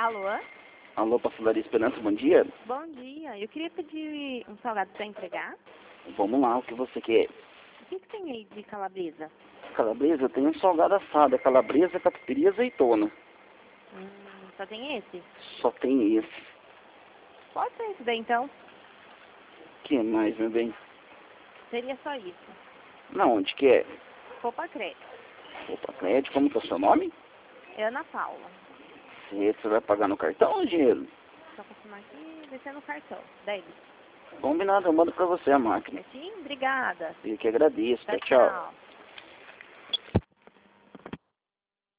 Alô? Alô, Pastelaria Esperança, bom dia. Bom dia. Eu queria pedir um salgado para entregar. Vamos lá, o que você quer? O que tem aí de calabresa? Calabresa, tem um salgado assado, é calabresa, catupiry e azeitona. Só tem esse? Só tem esse. Pode ser esse daí então. Que mais, meu bem? Seria só isso. Na onde que é? Copa Crédito. Opa, crédito, como que é o seu nome? É Ana Paula. Você vai pagar no cartão ou dinheiro? Só confirmar aqui, descer no cartão. Débito. Combinado, eu mando pra você a máquina. Sim, obrigada. Eu que agradeço, Tchau, tchau. tchau.